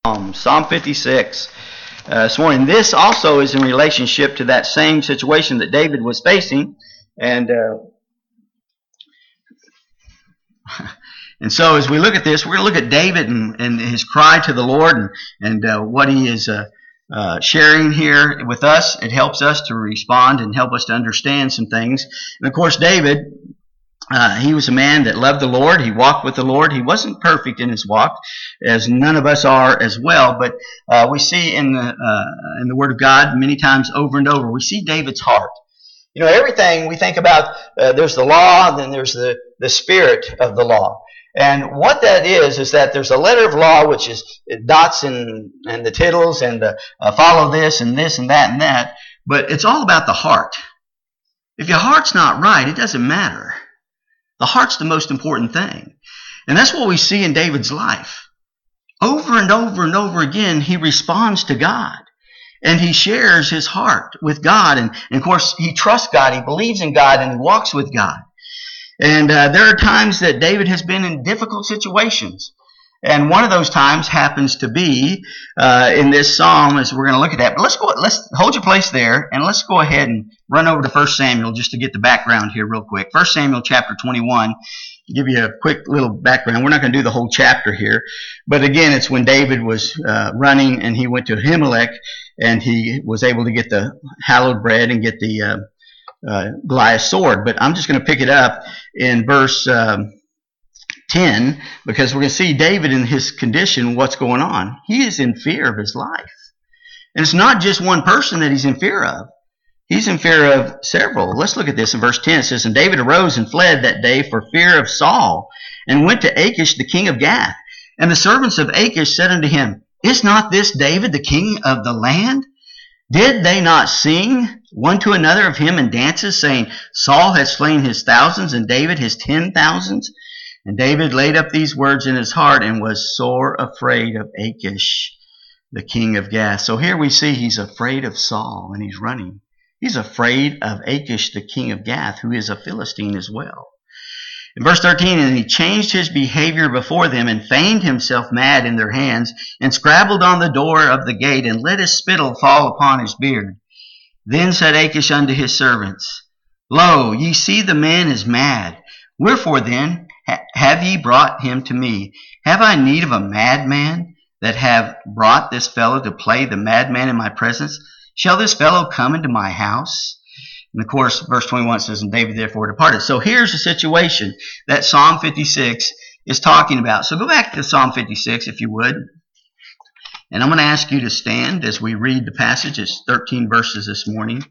Psalm 56 this morning. This also is in relationship to that same situation that David was facing. And so as we look at this, we're going to look at David and his cry to the Lord and what he is sharing here with us. It helps us to respond and help us to understand some things. And of course, David, he was a man that loved the Lord. He walked with the Lord. He wasn't perfect in his walk, as none of us are as well. But we see in the Word of God many times over and over, we see David's heart. You know, everything we think about, there's the law, then there's the spirit of the law. And what that is that there's a letter of law, which is dots and the tittles and follow this and this and that and that. But it's all about the heart. If your heart's not right, it doesn't matter. The heart's the most important thing. And that's what we see in David's life. Over and over and over again, he responds to God. And he shares his heart with God. And of course, he trusts God. He believes in God and he walks with God. And there are times that David has been in difficult situations. And one of those times happens to be in this psalm, as we're going to look at that. But let's hold your place there, and let's go ahead and run over to 1 Samuel just to get the background here real quick. 1 Samuel chapter 21, give you a quick little background. We're not going to do the whole chapter here. But again, it's when David was running, and he went to Ahimelech, and he was able to get the hallowed bread and get the Goliath's sword. But I'm just going to pick it up in verse 10, because we're going to see David in his condition, what's going on. He is in fear of his life. And it's not just one person that he's in fear of. He's in fear of several. Let's look at this in verse 10. It says, "And David arose and fled that day for fear of Saul, and went to Achish the king of Gath. And the servants of Achish said unto him, Is not this David the king of the land? Did they not sing one to another of him in dances, saying, Saul has slain his thousands, and David his 10,000s? And David laid up these words in his heart and was sore afraid of Achish, the king of Gath." So here we see he's afraid of Saul and he's running. He's afraid of Achish, the king of Gath, who is a Philistine as well. In verse 13, "And he changed his behavior before them and feigned himself mad in their hands and scrabbled on the door of the gate and let his spittle fall upon his beard. Then said Achish unto his servants, Lo, ye see the man is mad. Wherefore then have ye brought him to me? Have I need of a madman that have brought this fellow to play the madman in my presence? Shall this fellow come into my house?" And of course, verse 21 says, "And David therefore departed." So here's the situation that Psalm 56 is talking about. So go back to Psalm 56 if you would. And I'm going to ask you to stand as we read the passage. It's 13 verses this morning.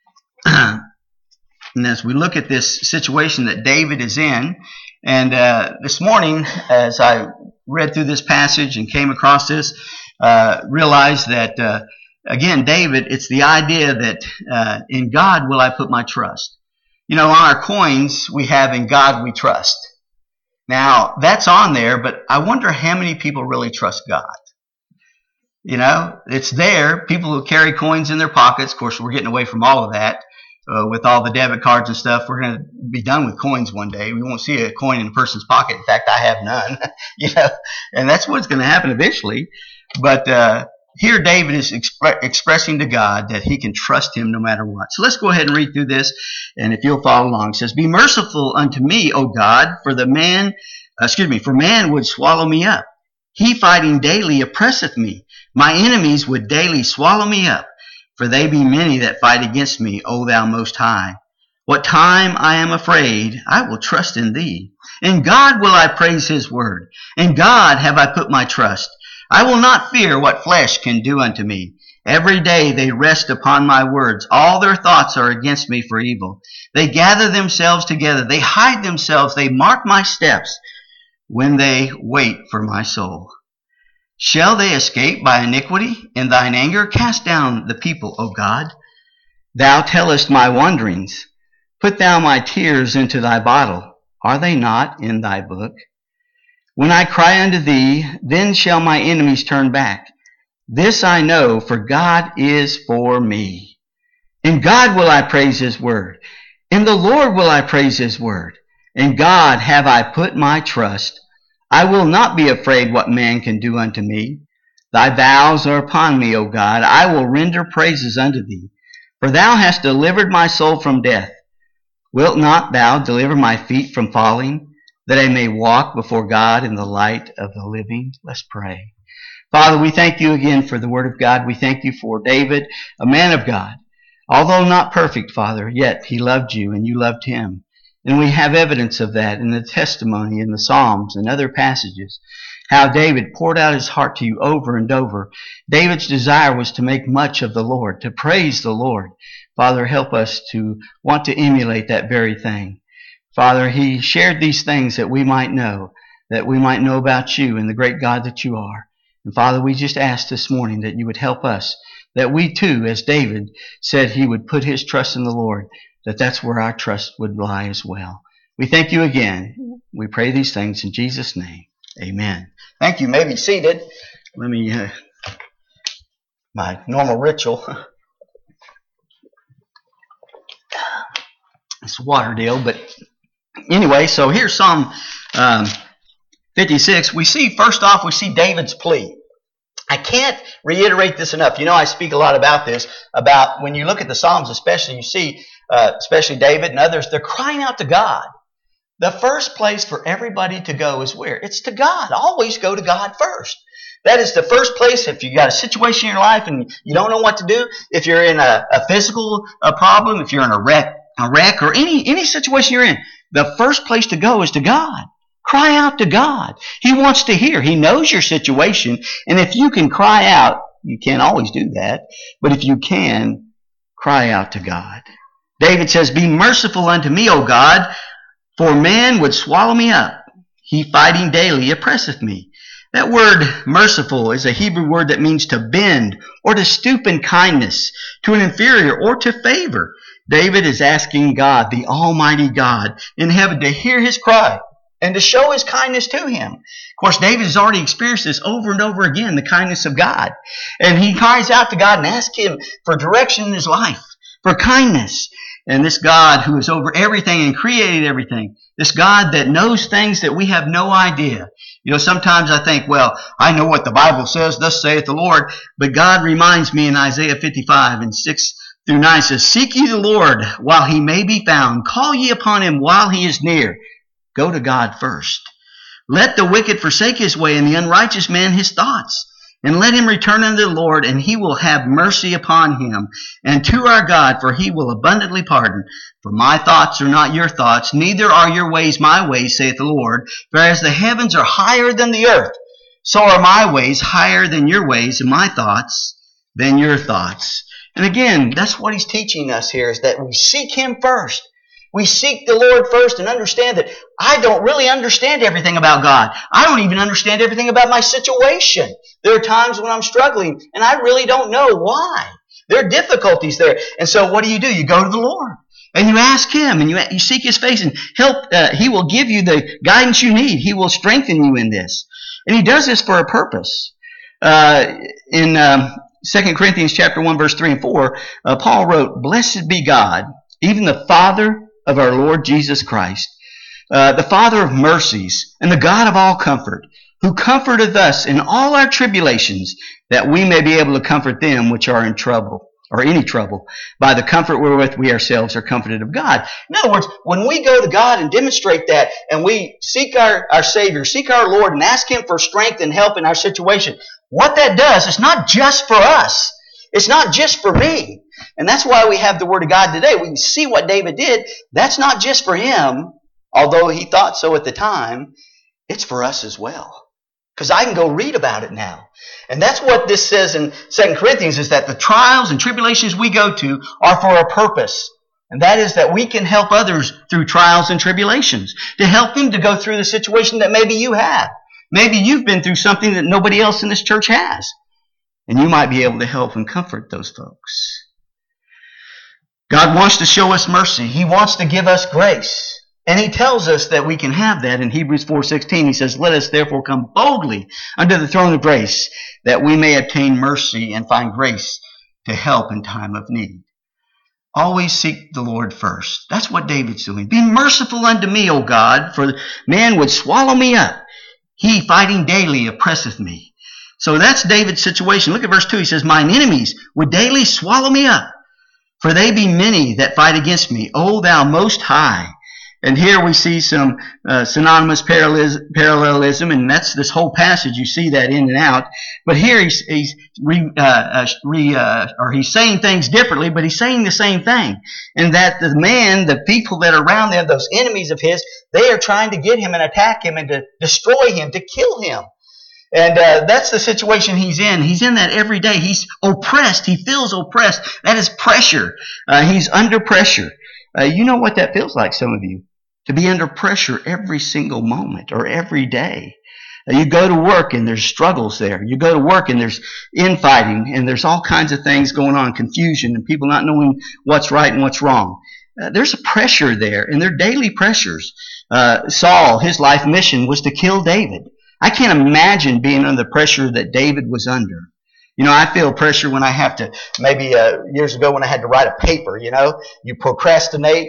And as we look at this situation that David is in, and this morning, as I read through this passage and came across this, realized that, again, David, it's the idea that in God will I put my trust. You know, on our coins, we have "In God we trust." Now, that's on there, but I wonder how many people really trust God. You know, it's there. People who carry coins in their pockets, of course, we're getting away from all of that. With all the debit cards and stuff, we're going to be done with coins one day. We won't see a coin in a person's pocket. In fact, I have none. You know, and that's what's going to happen eventually. But here David is expressing to God that he can trust him no matter what. So let's go ahead and read through this, and if you'll follow along, it says, "Be merciful unto me, O God, for man would swallow me up. He fighting daily oppresseth me. My enemies would daily swallow me up. For they be many that fight against me, O thou most high. What time I am afraid, I will trust in thee. In God will I praise his word. In God have I put my trust. I will not fear what flesh can do unto me. Every day they rest upon my words. All their thoughts are against me for evil. They gather themselves together. They hide themselves. They mark my steps when they wait for my soul. Shall they escape by iniquity? In thine anger cast down the people, O God. Thou tellest my wanderings. Put thou my tears into thy bottle. Are they not in thy book? When I cry unto thee, then shall my enemies turn back. This I know, for God is for me. In God will I praise his word. In the Lord will I praise his word. In God have I put my trust. I will not be afraid what man can do unto me. Thy vows are upon me, O God. I will render praises unto thee. For thou hast delivered my soul from death. Wilt not thou deliver my feet from falling, that I may walk before God in the light of the living? Let's pray. Father, we thank you again for the word of God. We thank you for David, a man of God. Although not perfect, Father, yet he loved you and you loved him. And we have evidence of that in the testimony in the Psalms and other passages. How David poured out his heart to you over and over. David's desire was to make much of the Lord, to praise the Lord. Father, help us to want to emulate that very thing. Father, he shared these things that we might know about you and the great God that you are. And Father, we just ask this morning that you would help us, that we too, as David said he would put his trust in the Lord, that's where our trust would lie as well. We thank you again. We pray these things in Jesus' name. Amen. Thank you. You may be seated. Let me, my normal ritual. It's a water deal, but anyway, so here's Psalm 56. We see David's plea. I can't reiterate this enough. You know, I speak a lot about this, about when you look at the Psalms especially, you see, especially David and others, they're crying out to God. The first place for everybody to go is where? It's to God. Always go to God first. That is the first place. If you got a situation in your life and you don't know what to do, if you're in a physical problem, if you're in a wreck or any situation you're in, the first place to go is to God. Cry out to God. He wants to hear. He knows your situation. And if you can cry out, you can't always do that, but if you can, cry out to God. David says, "Be merciful unto me, O God, for man would swallow me up. He fighting daily oppresseth me." That word merciful is a Hebrew word that means to bend or to stoop in kindness to an inferior or to favor. David is asking God, the Almighty God in heaven, to hear his cry and to show his kindness to him. Of course, David has already experienced this over and over again, the kindness of God. And he cries out to God and asks him for direction in his life, for kindness. And this God who is over everything and created everything, this God that knows things that we have no idea. You know, sometimes I think, well, I know what the Bible says, thus saith the Lord. But God reminds me in Isaiah 55 and 6 through 9 says, "Seek ye the Lord while he may be found. Call ye upon him while he is near." Go to God first. "Let the wicked forsake his way and the unrighteous man his thoughts. And let him return unto the Lord, and he will have mercy upon him, and to our God, for he will abundantly pardon. For my thoughts are not your thoughts, neither are your ways my ways, saith the Lord. For as the heavens are higher than the earth, so are my ways higher than your ways, and my thoughts than your thoughts." And again, that's what he's teaching us here, is that we seek him first. We seek the Lord first and understand that I don't really understand everything about God. I don't even understand everything about my situation. There are times when I'm struggling and I really don't know why. There are difficulties there. And so what do? You go to the Lord and you ask him and you seek his face and help. He will give you the guidance you need. He will strengthen you in this. And he does this for a purpose. In 2 Corinthians chapter 1, verse 3 and 4, Paul wrote, "Blessed be God, even the Father of our Lord Jesus Christ, the Father of mercies, and the God of all comfort, who comforteth us in all our tribulations, that we may be able to comfort them which are in trouble, or any trouble, by the comfort wherewith we ourselves are comforted of God." In other words, when we go to God and demonstrate that, and we seek our Savior, seek our Lord, and ask him for strength and help in our situation, what that does is not just for us. It's not just for me. And that's why we have the Word of God today. We can see what David did. That's not just for him, although he thought so at the time. It's for us as well. Because I can go read about it now. And that's what this says in 2 Corinthians, is that the trials and tribulations we go to are for a purpose. And that is that we can help others through trials and tribulations. To help them to go through the situation that maybe you have. Maybe you've been through something that nobody else in this church has. And you might be able to help and comfort those folks. God wants to show us mercy. He wants to give us grace. And he tells us that we can have that in Hebrews 4:16. He says, "Let us therefore come boldly unto the throne of grace, that we may obtain mercy and find grace to help in time of need." Always seek the Lord first. That's what David's doing. "Be merciful unto me, O God, for man would swallow me up. He fighting daily oppresseth me." So that's David's situation. Look at verse 2. He says, mine enemies would daily swallow me up, for they be many that fight against me, O thou most high. And here we see some synonymous parallelism, and that's this whole passage. You see that in and out. But here he's saying things differently, but he's saying the same thing. And that the people that are around them, those enemies of his, they are trying to get him and attack him and to destroy him, to kill him. And that's the situation he's in. He's in that every day. He's oppressed. He feels oppressed. That is pressure. He's under pressure. You know what that feels like, some of you, to be under pressure every single moment or every day. You go to work and there's struggles there. You go to work and there's infighting and there's all kinds of things going on, confusion and people not knowing what's right and what's wrong. There's a pressure there, and they're daily pressures. Saul, his life mission was to kill David. I can't imagine being under the pressure that David was under. You know, I feel pressure when I have to, maybe years ago when I had to write a paper, you know. You procrastinate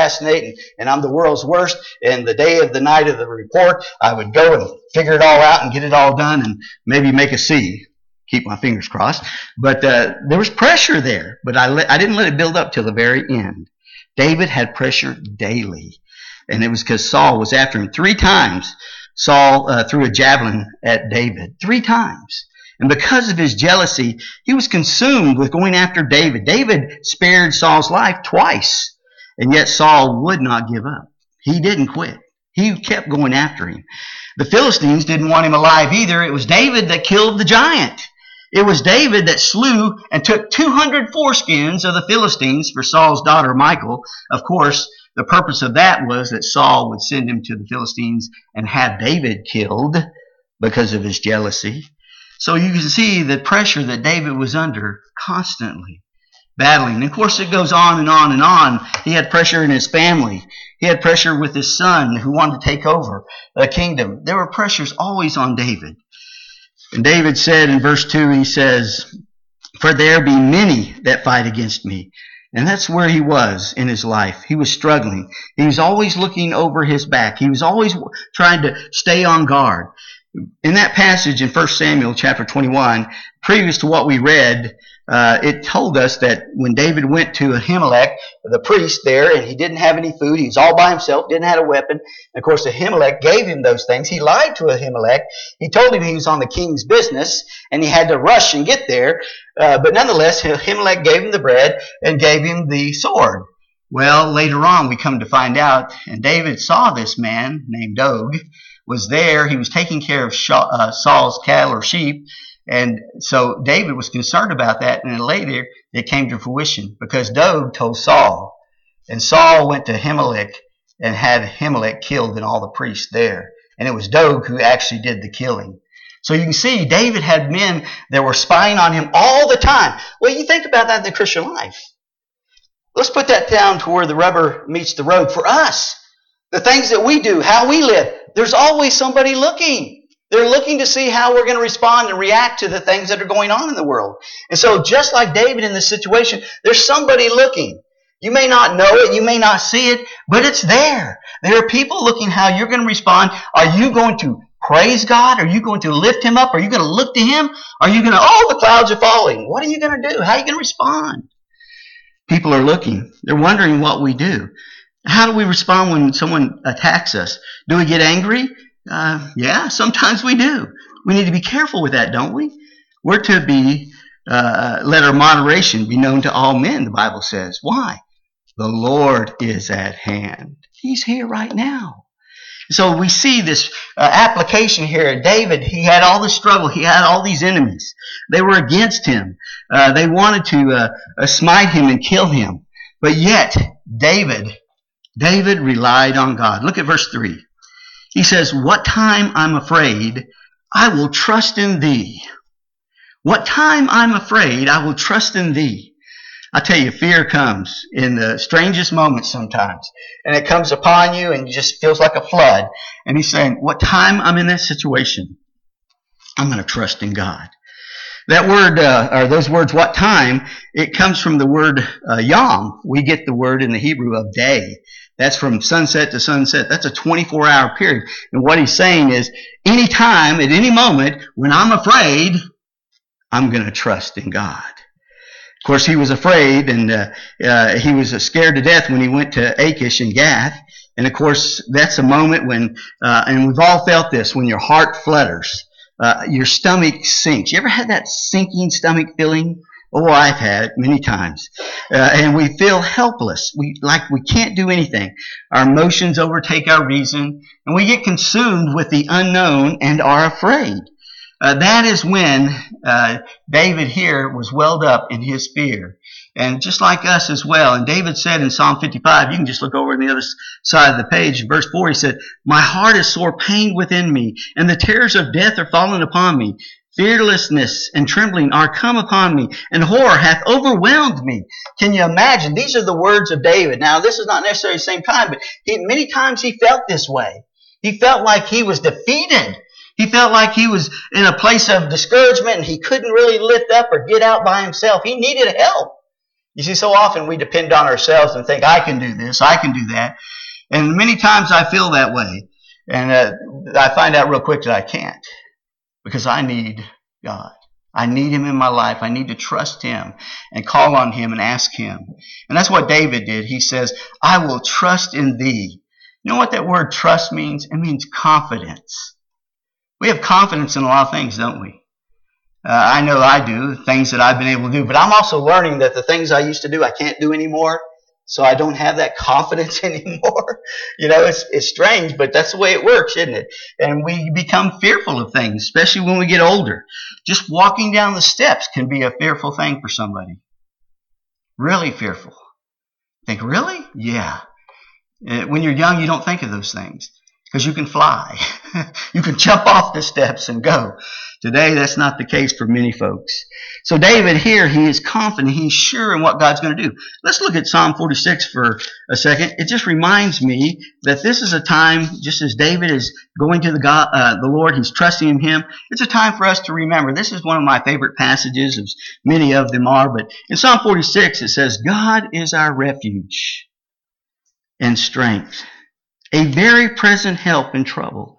and I'm the world's worst. And the day of the night of the report, I would go and figure it all out and get it all done and maybe make a C. Keep my fingers crossed. But there was pressure there. But I didn't let it build up till the very end. David had pressure daily. And it was because Saul was after him. 3 times Saul threw a javelin at David. 3 times. And because of his jealousy, he was consumed with going after David. David spared Saul's life twice. And yet Saul would not give up. He didn't quit. He kept going after him. The Philistines didn't want him alive either. It was David that killed the giant. It was David that slew and took 200 foreskins of the Philistines for Saul's daughter Michal. Of course, the purpose of that was that Saul would send him to the Philistines and have David killed because of his jealousy. So you can see the pressure that David was under constantly, battling. And of course, it goes on and on and on. He had pressure in his family. He had pressure with his son who wanted to take over the kingdom. There were pressures always on David. And David said in verse 2, he says, for there be many that fight against me. And that's where he was in his life. He was struggling. He was always looking over his back. He was always trying to stay on guard. In that passage in 1 Samuel chapter 21, previous to what we read, it told us that when David went to Ahimelech, the priest there, and he didn't have any food, he was all by himself, didn't have a weapon. And of course, Ahimelech gave him those things. He lied to Ahimelech. He told him he was on the king's business, and he had to rush and get there. But nonetheless, Ahimelech gave him the bread and gave him the sword. Well, later on, we come to find out, and David saw this man named Doeg was there. He was taking care of Saul's cattle or sheep. And so David was concerned about that. And later it came to fruition because Doeg told Saul. And Saul went to Ahimelech and had Ahimelech killed and all the priests there. And it was Doeg who actually did the killing. So you can see David had men that were spying on him all the time. Well, you think about that in the Christian life. Let's put that down to where the rubber meets the road for us. The things that we do, how we live, there's always somebody looking. They're looking to see how we're going to respond and react to the things that are going on in the world. And so just like David in this situation, there's somebody looking. You may not know it, you may not see it, but it's there. There are people looking how you're going to respond. Are you going to praise God? Are you going to lift Him up? Are you going to look to Him? Are you going to, oh, the clouds are falling. What are you going to do? How are you going to respond? People are looking. They're wondering what we do. How do we respond when someone attacks us? Do we get angry? Yeah, sometimes we do. We need to be careful with that, don't we? We're to be, let our moderation be known to all men, the Bible says. Why? The Lord is at hand. He's here right now. So we see this application here. David, he had all this struggle. He had all these enemies. They were against him. They wanted to smite him and kill him. But yet, David relied on God. Look at verse 3. He says, what time I'm afraid, I will trust in thee. What time I'm afraid, I will trust in thee. I tell you, fear comes in the strangest moments sometimes. And it comes upon you and it just feels like a flood. And he's saying, what time I'm in that situation, I'm going to trust in God. That word, or those words, what time, it comes from the word yom. We get the word in the Hebrew of day. That's from sunset to sunset. That's a 24-hour period. And what he's saying is, anytime, at any moment, when I'm afraid, I'm going to trust in God. Of course, he was afraid, and he was scared to death when he went to Achish and Gath. And of course, that's a moment when, and we've all felt this, when your heart flutters, your stomach sinks. You ever had that sinking stomach feeling? Oh, I've had it many times. And we feel helpless. We can't do anything. Our emotions overtake our reason, and we get consumed with the unknown and are afraid. That is when David here was welled up in his fear. And just like us as well. And David said in Psalm 55, you can just look over on the other side of the page, verse 4, he said, my heart is sore pained within me, and the terrors of death are fallen upon me. Fearlessness and trembling are come upon me, and horror hath overwhelmed me. Can you imagine? These are the words of David. Now, this is not necessarily the same time, but many times he felt this way. He felt like he was defeated. He felt like he was in a place of discouragement, and he couldn't really lift up or get out by himself. He needed help. You see, so often we depend on ourselves and think, I can do this, I can do that. And many times I feel that way. And I find out real quick that I can't. Because I need God. I need Him in my life. I need to trust Him and call on Him and ask Him. And that's what David did. He says, I will trust in Thee. You know what that word trust means? It means confidence. We have confidence in a lot of things, don't we? I know I do, things that I've been able to do. But I'm also learning that the things I used to do, I can't do anymore. So I don't have that confidence anymore. You know, it's strange, but that's the way it works, isn't it? And we become fearful of things, especially when we get older. Just walking down the steps can be a fearful thing for somebody. Really fearful. Think, really? Yeah. When you're young, you don't think of those things because you can fly. You can jump off the steps and go. Today, that's not the case for many folks. So David here, he is confident, he's sure in what God's going to do. Let's look at Psalm 46 for a second. It just reminds me that this is a time, just as David is going to the Lord, he's trusting in Him. It's a time for us to remember. This is one of my favorite passages, as many of them are. But in Psalm 46, it says, God is our refuge and strength, a very present help in trouble.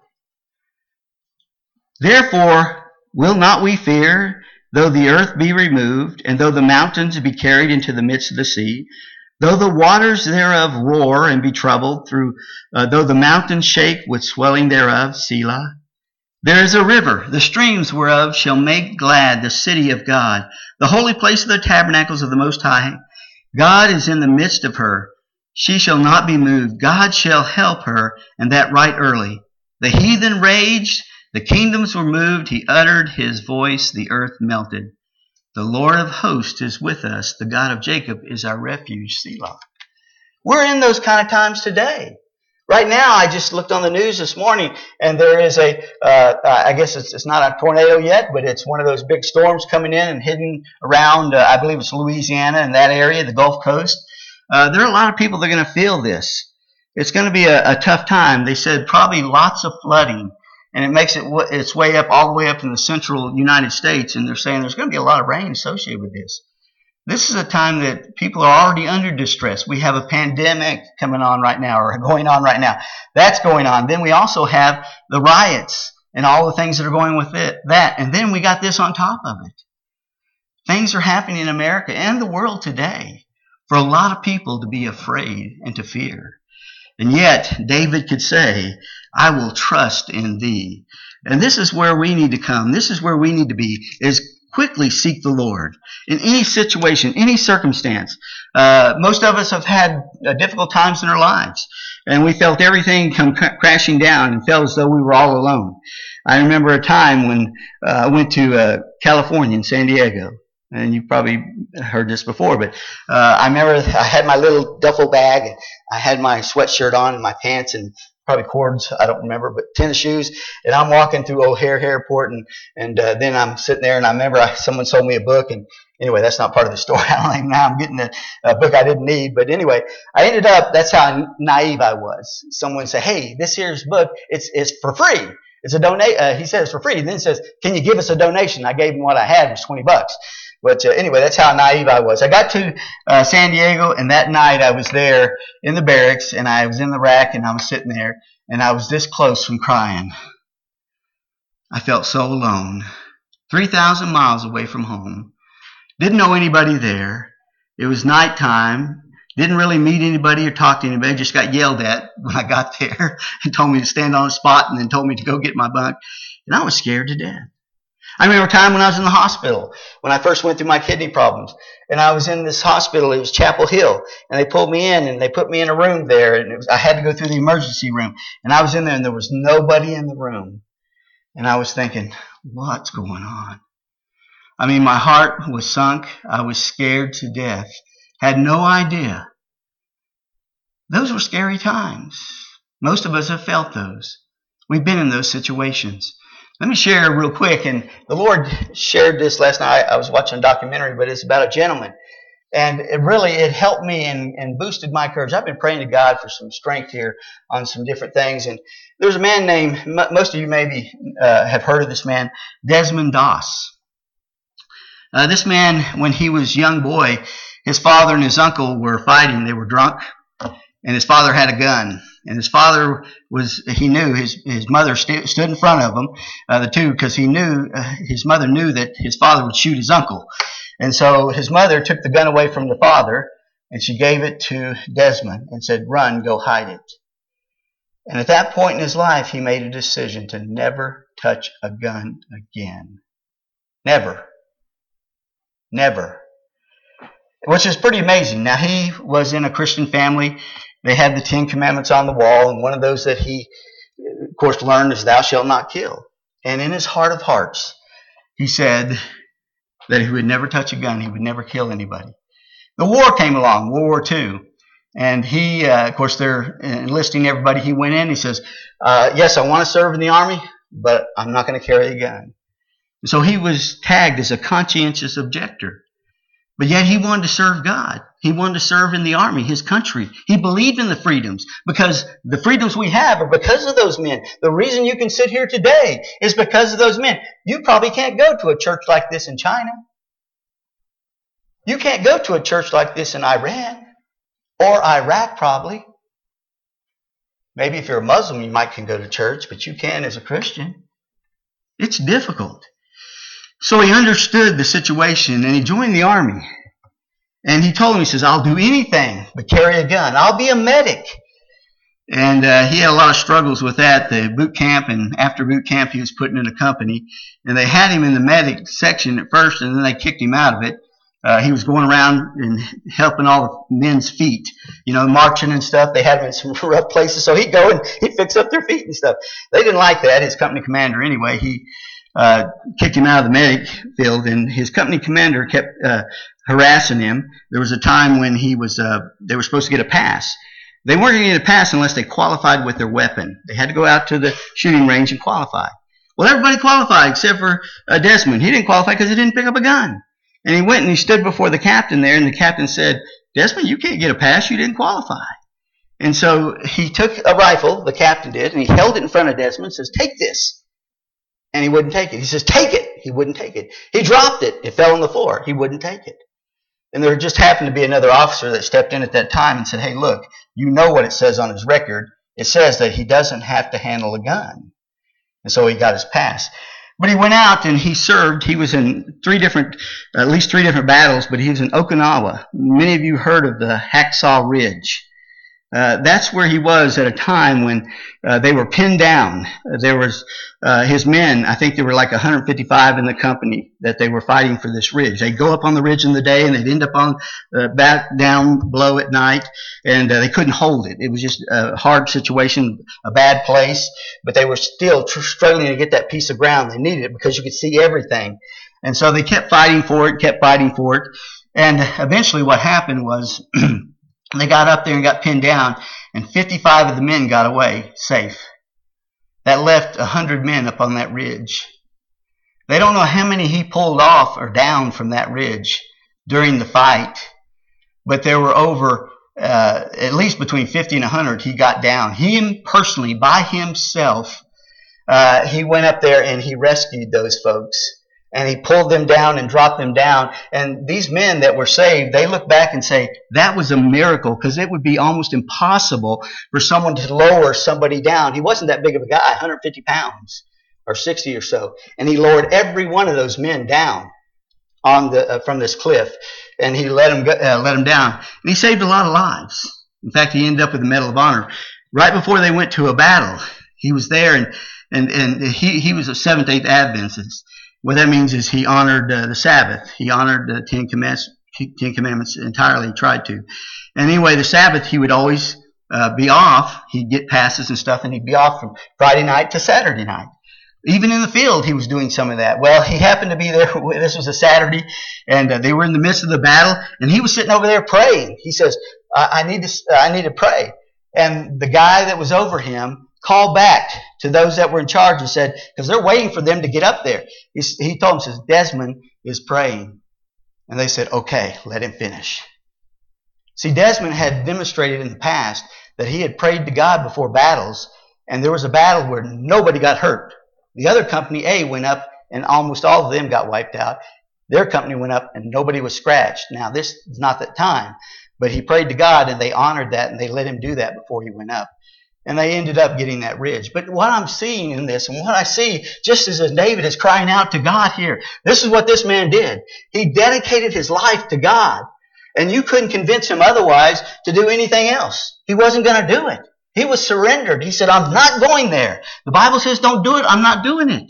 Therefore, will not we fear, though the earth be removed, and though the mountains be carried into the midst of the sea, though the waters thereof roar and be troubled, though the mountains shake with swelling thereof, Selah. There is a river, the streams whereof shall make glad the city of God, the holy place of the tabernacles of the Most High. God is in the midst of her. She shall not be moved. God shall help her, and that right early. The heathen raged, the kingdoms were moved. He uttered His voice, the earth melted. The Lord of hosts is with us. The God of Jacob is our refuge, Selah. We're in those kind of times today. Right now, I just looked on the news this morning, and there is I guess it's not a tornado yet, but it's one of those big storms coming in and hidden around, I believe it's Louisiana and that area, the Gulf Coast. There are a lot of people that are going to feel this. It's going to be a tough time. They said probably lots of flooding. And it makes its way up all the way up in the central United States. And they're saying there's going to be a lot of rain associated with this. This is a time that people are already under distress. We have a pandemic coming on right now, or going on right now. That's going on. Then we also have the riots and all the things that are going with that. And then we got this on top of it. Things are happening in America and the world today for a lot of people to be afraid and to fear. And yet, David could say, I will trust in Thee. And this is where we need to come. This is where we need to be, is quickly seek the Lord. In any situation, any circumstance. Most of us have had difficult times in our lives. And we felt everything come crashing down and felt as though we were all alone. I remember a time when I went to California in San Diego. And you've probably heard this before, but I remember I had my little duffel bag, and I had my sweatshirt on and my pants and probably cords, I don't remember, but tennis shoes. And I'm walking through O'Hare Airport, and then I'm sitting there, and I remember someone sold me a book. And anyway, that's not part of the story. I don't even know I'm getting a book I didn't need. But anyway, I ended up, that's how naive I was. Someone said, hey, this here's book, it's for free. It's a donate. He said it's for free. And then says, can you give us a donation? I gave him what I had, it was $20. But anyway, that's how naive I was. I got to San Diego, and that night I was there in the barracks, and I was in the rack, and I was sitting there, and I was this close from crying. I felt so alone. 3,000 miles away from home. Didn't know anybody there. It was nighttime. Didn't really meet anybody or talk to anybody. Just got yelled at when I got there and told me to stand on a spot and then told me to go get my bunk. And I was scared to death. I remember a time when I was in the hospital, when I first went through my kidney problems. And I was in this hospital, it was Chapel Hill. And they pulled me in and they put me in a room there. And I had to go through the emergency room. And I was in there and there was nobody in the room. And I was thinking, what's going on? I mean, my heart was sunk. I was scared to death. Had no idea. Those were scary times. Most of us have felt those. We've been in those situations. Let me share real quick. And the Lord shared this last night. I was watching a documentary, but it's about a gentleman. And it helped me and boosted my courage. I've been praying to God for some strength here on some different things. And there's a man named, most of you maybe have heard of this man, Desmond Doss. This man, when he was a young boy, his father and his uncle were fighting. They were drunk, and his father had a gun. And his father he knew his mother stood in front of him, the two, because he knew, his mother knew that his father would shoot his uncle. And so his mother took the gun away from the father, and she gave it to Desmond and said, run, go hide it. And at that point in his life, he made a decision to never touch a gun again. Never. Never. Which is pretty amazing. Now, he was in a Christian family. They had the 10 Commandments on the wall, and one of those that he, of course, learned is thou shalt not kill. And in his heart of hearts, he said that he would never touch a gun. He would never kill anybody. The war came along, World War II. And he, of course, they're enlisting everybody. He went in. He says, yes, I want to serve in the Army, but I'm not going to carry a gun. And so he was tagged as a conscientious objector. But yet he wanted to serve God. He wanted to serve in the Army, his country. He believed in the freedoms because the freedoms we have are because of those men. The reason you can sit here today is because of those men. You probably can't go to a church like this in China. You can't go to a church like this in Iran or Iraq probably. Maybe if you're a Muslim you might can go to church, but you can't as a Christian. It's difficult. So he understood the situation and he joined the Army. And he told him, he says, I'll do anything but carry a gun. I'll be a medic. And he had a lot of struggles with that, the boot camp, and after boot camp he was put in a company. And they had him in the medic section at first, and then they kicked him out of it. He was going around and helping all the men's feet, marching and stuff. They had him in some rough places, so he'd go and he'd fix up their feet and stuff. They didn't like that, his company commander anyway. He kicked him out of the medic field, and his company commander kept harassing him. There was a time when they were supposed to get a pass. They weren't going to get a pass unless they qualified with their weapon. They had to go out to the shooting range and qualify. Well, everybody qualified except for Desmond. He didn't qualify because he didn't pick up a gun. And he went and he stood before the captain there, and the captain said, Desmond, you can't get a pass. You didn't qualify. And so he took a rifle, the captain did, and he held it in front of Desmond and says, take this. And he wouldn't take it. He says, take it. He wouldn't take it. He dropped it. It fell on the floor. He wouldn't take it. And there just happened to be another officer that stepped in at that time and said, hey, look, you know what it says on his record. It says that he doesn't have to handle a gun. And so he got his pass. But he went out and he served. He was in at least three different battles, but he was in Okinawa. Many of you heard of the Hacksaw Ridge. That's where he was at a time when they were pinned down. There was his men, I think there were like 155 in the company that they were fighting for this ridge. They'd go up on the ridge in the day and they'd end up on back down below at night, and they couldn't hold it. It was just a hard situation, a bad place, but they were still struggling to get that piece of ground. They needed it because you could see everything. And so they kept fighting for it. And eventually what happened was they got up there and got pinned down, and 55 of the men got away safe. That left 100 men up on that ridge. They don't know how many he pulled off or down from that ridge during the fight, but there were over at least between 50 and 100 he got down. He personally, by himself, he went up there and he rescued those folks. And he pulled them down and dropped them down. And these men that were saved, they look back and say, that was a miracle, because it would be almost impossible for someone to lower somebody down. He wasn't that big of a guy, 150 pounds or 60 or so. And he lowered every one of those men down on from this cliff. And he let them down. And he saved a lot of lives. In fact, he ended up with the Medal of Honor. Right before they went to a battle, he was there, and he was a Seventh-day Adventist. What that means is he honored the Sabbath. He honored the Ten Commandments entirely. He tried to. And anyway, the Sabbath, he would always be off. He'd get passes and stuff, and he'd be off from Friday night to Saturday night. Even in the field, he was doing some of that. Well, he happened to be there. This was a Saturday, and they were in the midst of the battle, and he was sitting over there praying. He says, I need to pray. And the guy that was over him called back to those that were in charge and said, because they're waiting for them to get up there. He told them, says, Desmond is praying. And they said, okay, let him finish. See, Desmond had demonstrated in the past that he had prayed to God before battles, and there was a battle where nobody got hurt. The other company, A, went up, and almost all of them got wiped out. Their company went up, and nobody was scratched. Now, this is not that time, but he prayed to God, and they honored that, and they let him do that before he went up. And they ended up getting that ridge. But what I'm seeing in this, and what I see, just as David is crying out to God here, this is what this man did. He dedicated his life to God. And you couldn't convince him otherwise to do anything else. He wasn't going to do it. He was surrendered. He said, I'm not going there. The Bible says don't do it. I'm not doing it.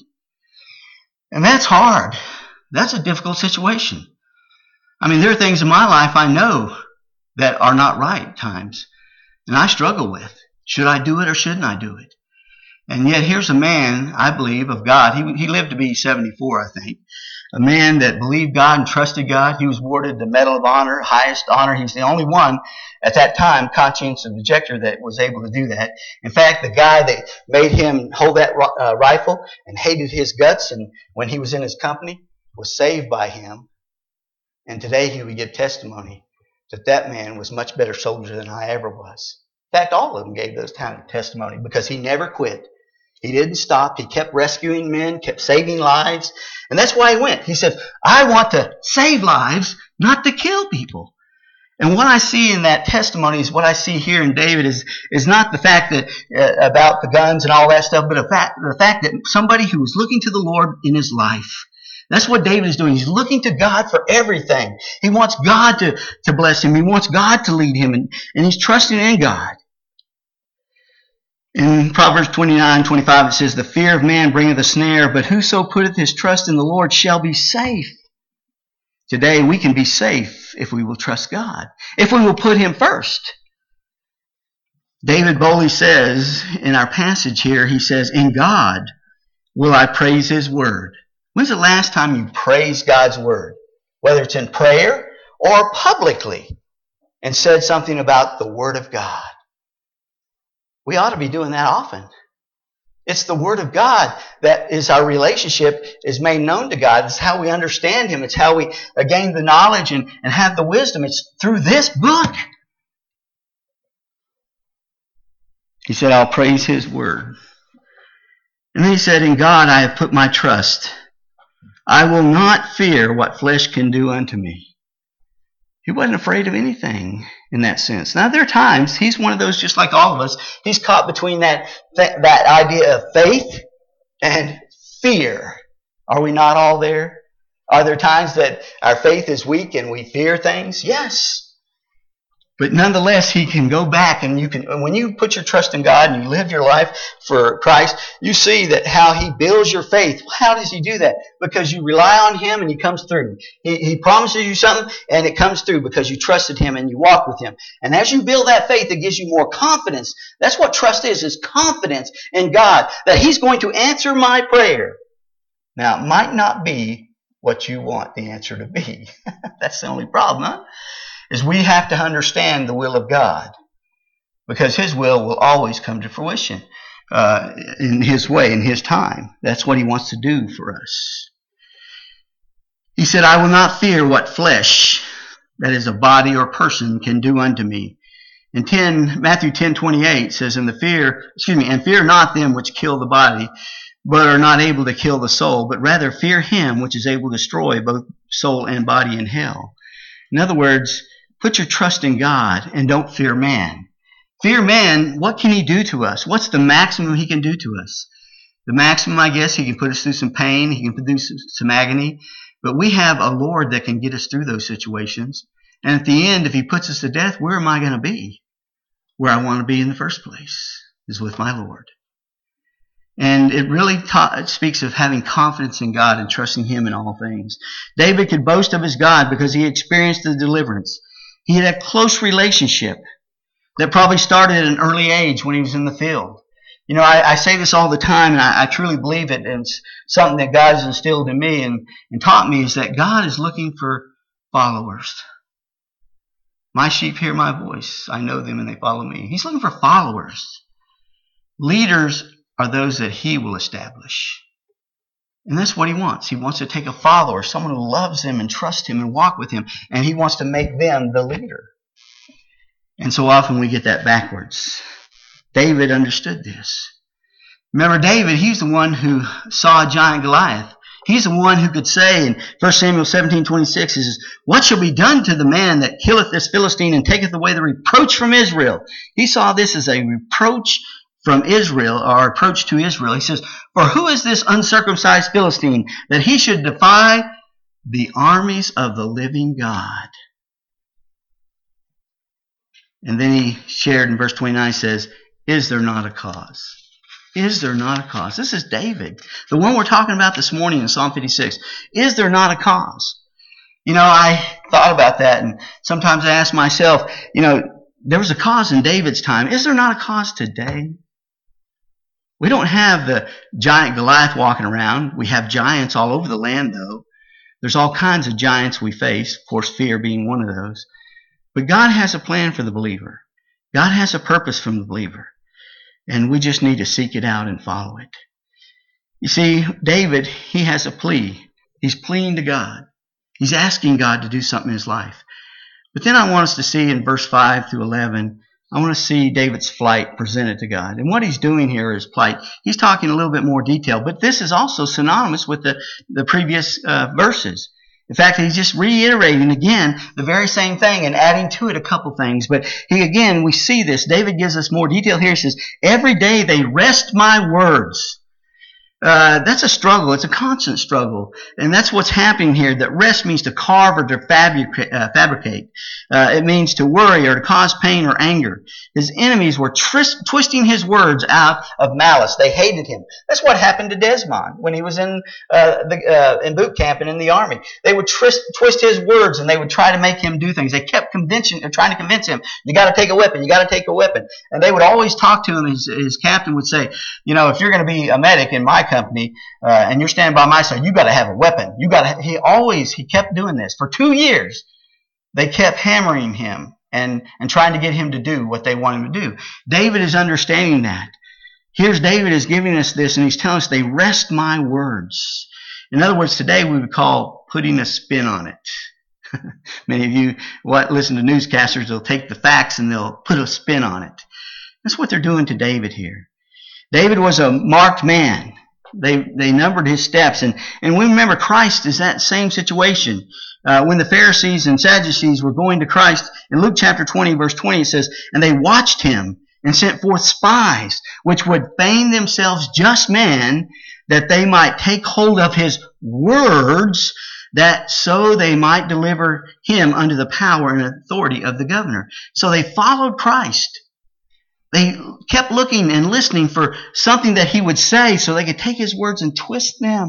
And that's hard. That's a difficult situation. I mean, there are things in my life I know that are not right at times. And I struggle with. Should I do it or shouldn't I do it? And yet here's a man, I believe, of God. He lived to be 74, I think. A man that believed God and trusted God. He was awarded the Medal of Honor, highest honor. He's the only one at that time, conscientious objector, that was able to do that. In fact, the guy that made him hold that rifle and hated his guts, and when he was in his company, was saved by him. And today he would give testimony that man was a much better soldier than I ever was. In fact, all of them gave those kind of testimony because he never quit. He didn't stop. He kept rescuing men, kept saving lives. And that's why he went. He said, I want to save lives, not to kill people. And what I see in that testimony is what I see here in David is not the fact that about the guns and all that stuff, but the fact that somebody who was looking to the Lord in his life. That's what David is doing. He's looking to God for everything. He wants God to bless him. He wants God to lead him. And he's trusting in God. In Proverbs 29:25 it says, the fear of man bringeth a snare, but whoso putteth his trust in the Lord shall be safe. Today we can be safe if we will trust God, if we will put him first. David boldly says in our passage here, he says, in God will I praise his word. When's the last time you praised God's word? Whether it's in prayer or publicly, and said something about the word of God. We ought to be doing that often. It's the Word of God that is our relationship, is made known to God. It's how we understand him. It's how we gain the knowledge and have the wisdom. It's through this book. He said, I'll praise his word. And then he said, in God I have put my trust. I will not fear what flesh can do unto me. He wasn't afraid of anything in that sense. Now, there are times, he's one of those just like all of us. He's caught between that idea of faith and fear. Are we not all there? Are there times that our faith is weak and we fear things? Yes. But nonetheless, he can go back and when you put your trust in God and you live your life for Christ, you see that how he builds your faith. How does he do that? Because you rely on him and he comes through. He promises you something and it comes through because you trusted him and you walk with him. And as you build that faith, it gives you more confidence. That's what trust is confidence in God, that he's going to answer my prayer. Now, it might not be what you want the answer to be. That's the only problem, huh? Is we have to understand the will of God, because his will always come to fruition in his way, in his time. That's what he wants to do for us. He said, I will not fear what flesh, that is a body or person, can do unto me. And Matthew 10:28 says, and fear not them which kill the body, but are not able to kill the soul, but rather fear him which is able to destroy both soul and body in hell. In other words, put your trust in God and don't fear man. Fear man, what can he do to us? What's the maximum he can do to us? The maximum, I guess, he can put us through some pain, he can produce some agony, but we have a Lord that can get us through those situations. And at the end, if he puts us to death, where am I going to be? Where I want to be in the first place, is with my Lord. And it really speaks of having confidence in God and trusting him in all things. David could boast of his God because he experienced the deliverance. He had a close relationship that probably started at an early age when he was in the field. You know, I say this all the time, and I truly believe it, and it's something that God has instilled in me and taught me, is that God is looking for followers. My sheep hear my voice. I know them and they follow me. He's looking for followers. Leaders are those that he will establish. And that's what he wants. He wants to take a follower, someone who loves him and trusts him and walk with him, and he wants to make them the leader. And so often we get that backwards. David understood this. Remember, David, he's the one who saw a giant Goliath. He's the one who could say in 1 Samuel 17:26, he says, "What shall be done to the man that killeth this Philistine and taketh away the reproach from Israel?" He saw this as a reproach from Israel, or approach to Israel. He says, "For who is this uncircumcised Philistine that he should defy the armies of the living God?" And then he shared in verse 29, says, "Is there not a cause?" Is there not a cause? This is David, the one we're talking about this morning in Psalm 56. Is there not a cause? You know, I thought about that, and sometimes I ask myself, you know, there was a cause in David's time. Is there not a cause today? We don't have the giant Goliath walking around. We have giants all over the land, though. There's all kinds of giants we face, of course, fear being one of those. But God has a plan for the believer. God has a purpose from the believer. And we just need to seek it out and follow it. You see, David, he has a plea. He's pleading to God. He's asking God to do something in his life. But then I want us to see in verse 5 through 11, I want to see David's plight presented to God. And what he's doing here is plight. He's talking a little bit more detail, but this is also synonymous with the previous verses. In fact, he's just reiterating again the very same thing and adding to it a couple things. But we see this. David gives us more detail here. He says, "Every day they wrest my words." That's a struggle. It's a constant struggle. And that's what's happening here. That wrest means to carve or to fabricate. It means to worry or to cause pain or anger. His enemies were twisting his words out of malice. They hated him. That's what happened to Desmond when he was in boot camp and in the army. They would twist his words and they would try to make him do things. They kept trying to convince him, "You got to take a weapon. You got to take a weapon." And they would always talk to him. His captain would say, "You know, if you're going to be a medic in my company and you're standing by my side, you got to have a weapon. You got to." He kept doing this for 2 years. They kept hammering him and trying to get him to do what they want him to do. David is understanding that. Here's David is giving us this, and he's telling us, "They wrest my words." In other words, today we would call putting a spin on it. Many of you listen to newscasters, they'll take the facts and they'll put a spin on it. That's what they're doing to David here. David was a marked man. They numbered his steps. And we remember Christ is that same situation. When the Pharisees and Sadducees were going to Christ, in Luke chapter 20, verse 20, it says, "And they watched him and sent forth spies, which would feign themselves just men, that they might take hold of his words, that so they might deliver him under the power and authority of the governor." So they followed Christ. They kept looking and listening for something that he would say so they could take his words and twist them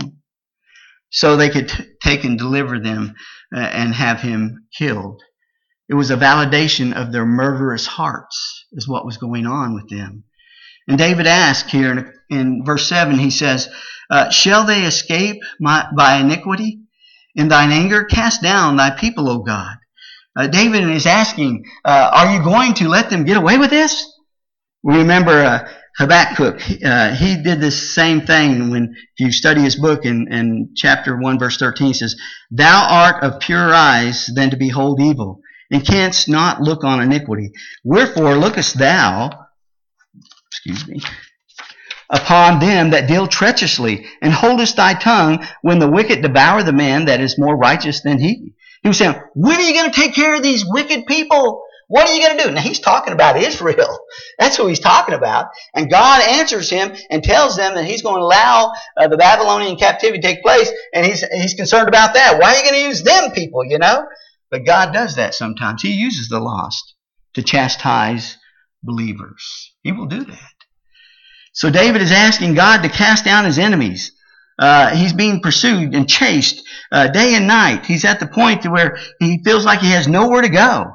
so they could take and deliver them and have him killed. It was a validation of their murderous hearts is what was going on with them. And David asked here in verse 7, he says, "Shall they escape by iniquity? In thine anger cast down thy people, O God." David is asking, are you going to let them get away with this? We remember Habakkuk. He did this same thing when, if you study his book in chapter 1, verse 13, he says, "Thou art of purer eyes than to behold evil, and canst not look on iniquity. Wherefore lookest thou," upon them that deal treacherously, and holdest thy tongue when the wicked devour the man that is more righteous than he. He was saying, when are you going to take care of these wicked people? What are you going to do? Now he's talking about Israel. That's who he's talking about. And God answers him and tells them that he's going to allow the Babylonian captivity to take place. And he's concerned about that. Why are you going to use them people, you know? But God does that sometimes. He uses the lost to chastise believers. He will do that. So David is asking God to cast down his enemies. He's being pursued and chased day and night. He's at the point to where he feels like he has nowhere to go.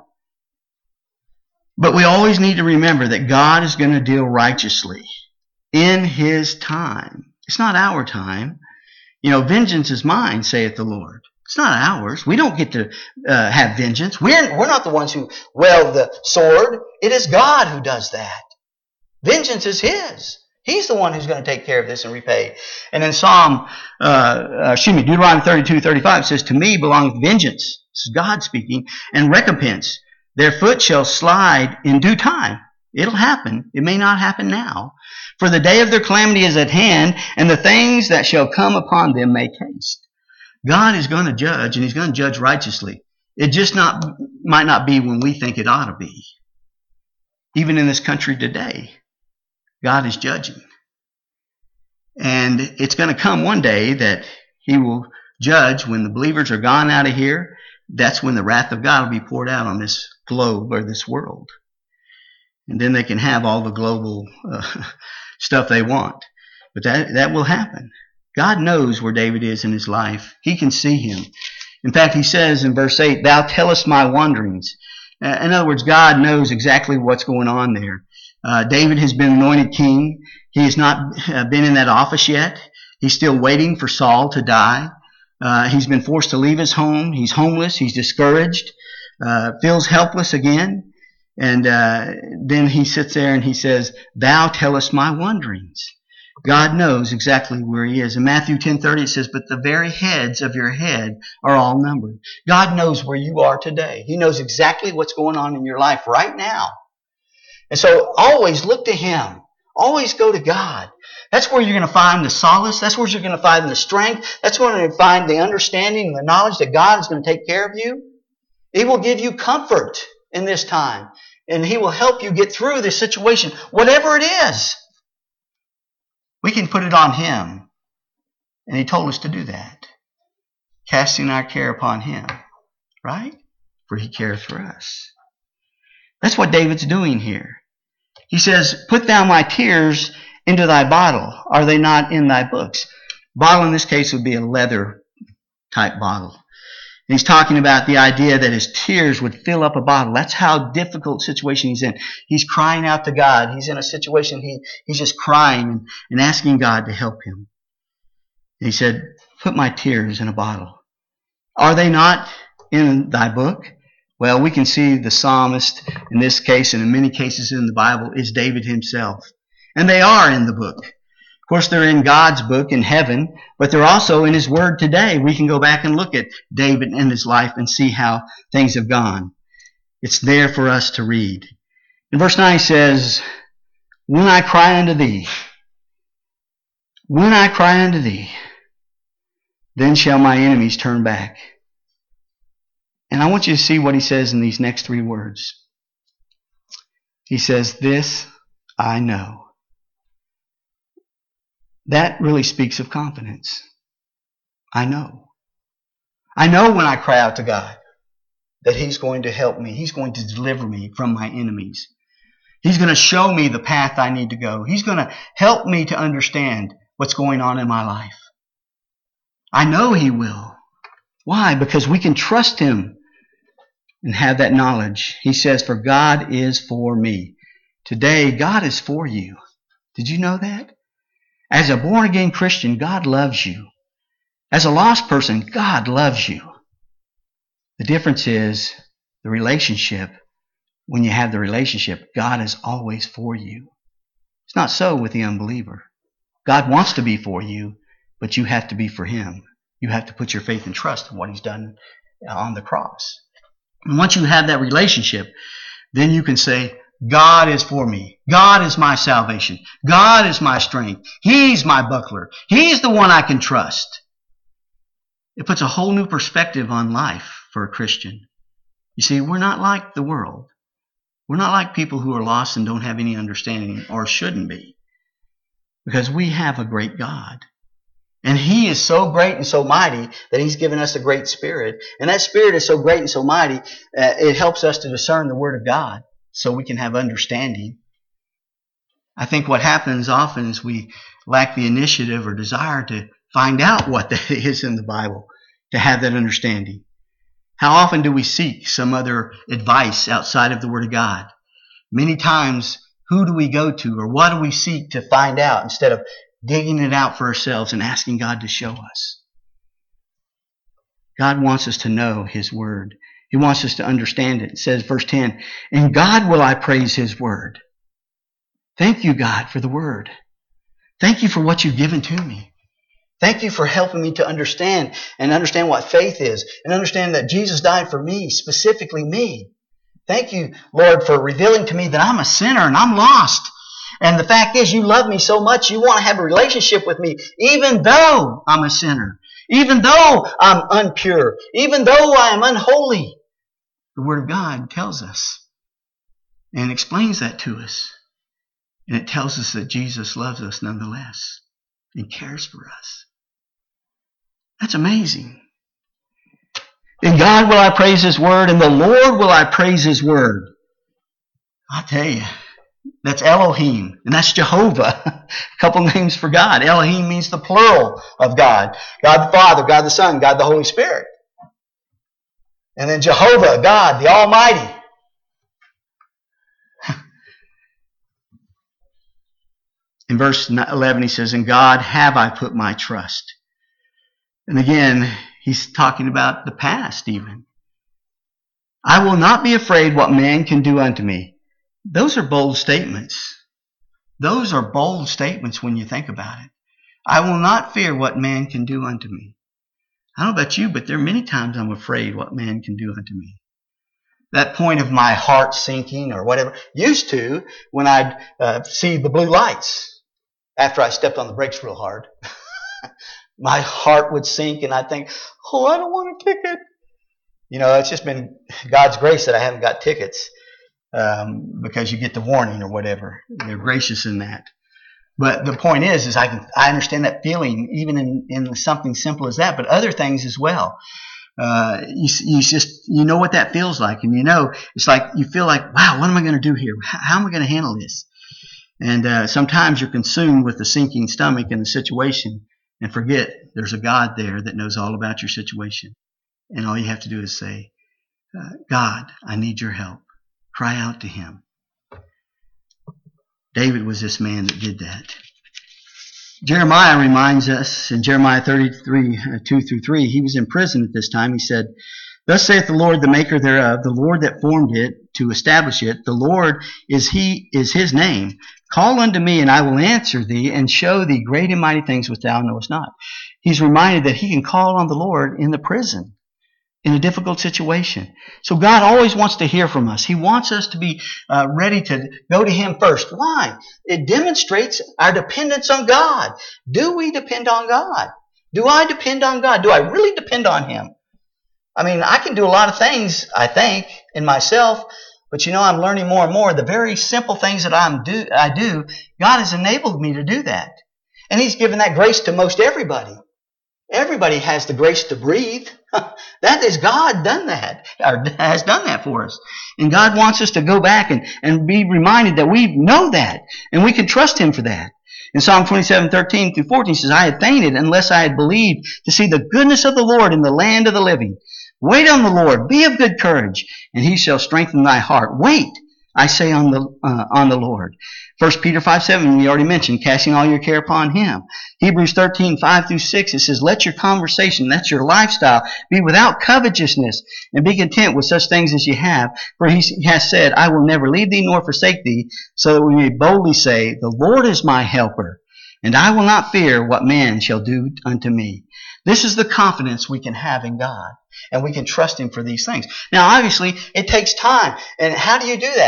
But we always need to remember that God is going to deal righteously in his time. It's not our time. You know, vengeance is mine, saith the Lord. It's not ours. We don't get to have vengeance. We're not the ones who wield the sword. It is God who does that. Vengeance is his. He's the one who's going to take care of this and repay. And in Deuteronomy 32:35 says, to me belongeth vengeance. This is God speaking. And recompense. Their foot shall slide in due time. It'll happen. It may not happen now. For the day of their calamity is at hand, and the things that shall come upon them make haste. God is going to judge, and he's going to judge righteously. It just might not be when we think it ought to be. Even in this country today, God is judging. And it's going to come one day that he will judge when the believers are gone out of here. That's when the wrath of God will be poured out on this globe or this world. And then they can have all the global stuff they want. But that will happen. God knows where David is in his life. He can see him. In fact, he says in verse 8, thou tellest my wanderings. In other words, God knows exactly what's going on there. David has been anointed king. He has not been in that office yet. He's still waiting for Saul to die. He's been forced to leave his home. He's homeless. He's discouraged. Feels helpless again. And then he sits there and he says, thou tellest my wanderings. God knows exactly where he is. In Matthew 10:30 it says, but the very heads of your head are all numbered. God knows where you are today. He knows exactly what's going on in your life right now. And so always look to him. Always go to God. That's where you're going to find the solace. That's where you're going to find the strength. That's where you're going to find the understanding and the knowledge that God is going to take care of you. He will give you comfort in this time. And he will help you get through this situation, whatever it is. We can put it on him. And he told us to do that. Casting our care upon him. Right? For he cares for us. That's what David's doing here. He says, put thou my tears into thy bottle. Are they not in thy books? Bottle in this case would be a leather type bottle. And he's talking about the idea that his tears would fill up a bottle. That's how difficult situation he's in. He's crying out to God. He's in a situation he's just crying and asking God to help him. And he said, put my tears in a bottle. Are they not in thy book? Well, we can see the psalmist in this case and in many cases in the Bible is David himself. And they are in the book. Of course, they're in God's book in heaven, but they're also in his word today. We can go back and look at David and his life and see how things have gone. It's there for us to read. In verse 9 he says, when I cry unto thee, then shall my enemies turn back. And I want you to see what he says in these next three words. He says, this I know. That really speaks of confidence. I know. I know when I cry out to God that he's going to help me. He's going to deliver me from my enemies. He's going to show me the path I need to go. He's going to help me to understand what's going on in my life. I know he will. Why? Because we can trust him and have that knowledge. He says, for God is for me. Today, God is for you. Did you know that? As a born-again Christian, God loves you. As a lost person, God loves you. The difference is the relationship. When you have the relationship, God is always for you. It's not so with the unbeliever. God wants to be for you, but you have to be for him. You have to put your faith and trust in what he's done on the cross. And once you have that relationship, then you can say, God is for me. God is my salvation. God is my strength. He's my buckler. He's the one I can trust. It puts a whole new perspective on life for a Christian. You see, we're not like the world. We're not like people who are lost and don't have any understanding, or shouldn't be. Because we have a great God. And He is so great and so mighty that He's given us a great Spirit. And that Spirit is so great and so mighty, it helps us to discern the Word of God so we can have understanding. I think what happens often is we lack the initiative or desire to find out what that is in the Bible, to have that understanding. How often do we seek some other advice outside of the Word of God? Many times, who do we go to, or what do we seek to find out instead of digging it out for ourselves and asking God to show us? God wants us to know His Word. He wants us to understand it. It says, verse 10, "In God will I praise His Word." Thank you, God, for the Word. Thank you for what you've given to me. Thank you for helping me to understand what faith is, and understand that Jesus died for me, specifically me. Thank you, Lord, for revealing to me that I'm a sinner and I'm lost. And the fact is, you love me so much, you want to have a relationship with me, even though I'm a sinner, even though I'm impure, even though I am unholy. The Word of God tells us and explains that to us. And it tells us that Jesus loves us nonetheless and cares for us. That's amazing. In God will I praise His Word, and the Lord will I praise His Word. I'll tell you, that's Elohim, and that's Jehovah. A couple names for God. Elohim means the plural of God. God the Father, God the Son, God the Holy Spirit. And then Jehovah, God the Almighty. In verse 11 he says, "In God have I put my trust." And again, he's talking about the past even. "I will not be afraid what man can do unto me." Those are bold statements. Those are bold statements when you think about it. I will not fear what man can do unto me. I don't know about you, but there are many times I'm afraid what man can do unto me. That point of my heart sinking or whatever, used to when I'd see the blue lights after I stepped on the brakes real hard. My heart would sink and I'd think, oh, I don't want a ticket. You know, it's just been God's grace that I haven't got tickets because you get the warning or whatever. They're gracious in that. But the point is I understand that feeling even in something simple as that, but other things as well. You know what that feels like, and you know it's like you feel like, wow, what am I going to do here? How am I going to handle this? And sometimes you're consumed with the sinking stomach in the situation and forget there's a God there that knows all about your situation. And all you have to do is say, God, I need your help. Cry out to Him. David was this man that did that. Jeremiah reminds us in Jeremiah 33, 2-3, he was in prison at this time. He said, "Thus saith the Lord, the maker thereof, the Lord that formed it to establish it. The Lord is His name. Call unto me, and I will answer thee, and show thee great and mighty things which thou knowest not." He's reminded that he can call on the Lord in the prison, in a difficult situation. So God always wants to hear from us. He wants us to be ready to go to Him first. Why? It demonstrates our dependence on God. Do we depend on God? Do I depend on God? Do I really depend on Him? I mean, I can do a lot of things, I think, in myself, but you know, I'm learning more and more. The very simple things that I do, God has enabled me to do that. And He's given that grace to most everybody. Everybody has the grace to breathe. That is God done that, or has done that for us. And God wants us to go back and be reminded that we know that, and we can trust Him for that. In Psalm 27:13-14 says, "I had fainted unless I had believed to see the goodness of the Lord in the land of the living. Wait on the Lord, be of good courage, and He shall strengthen thy heart." Wait, I say, on the Lord. 1 Peter 5:7, we already mentioned, casting all your care upon Him. Hebrews 13:5-6, it says, "Let your conversation," that's your lifestyle, "be without covetousness, and be content with such things as you have. For He has said, I will never leave thee nor forsake thee, so that we may boldly say, the Lord is my helper, and I will not fear what man shall do unto me." This is the confidence we can have in God, and we can trust Him for these things. Now, obviously, it takes time. And how do you do that?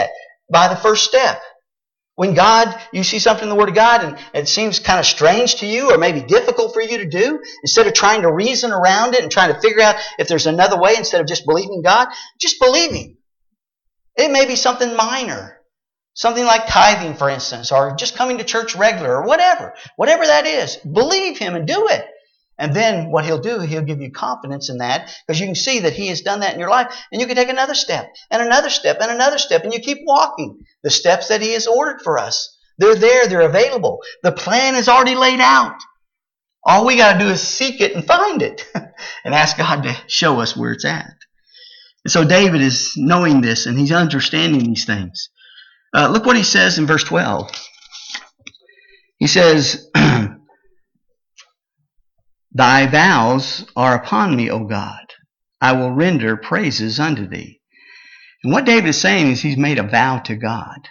by the first step. When you see something in the Word of God and it seems kind of strange to you or maybe difficult for you to do, instead of trying to reason around it and trying to figure out if there's another way instead of just believing God, just believe Him. It may be something minor, something like tithing, for instance, or just coming to church regular or whatever. Whatever that is, believe Him and do it. And then what He'll do, He'll give you confidence in that because you can see that He has done that in your life. And you can take another step and another step and another step. And you keep walking the steps that He has ordered for us. They're there. They're available. The plan is already laid out. All we got to do is seek it and find it and ask God to show us where it's at. And so David is knowing this and he's understanding these things. Look what he says in verse 12. He says, Thy vows are upon me, O God. I will render praises unto Thee. And what David is saying is he's made a vow to God.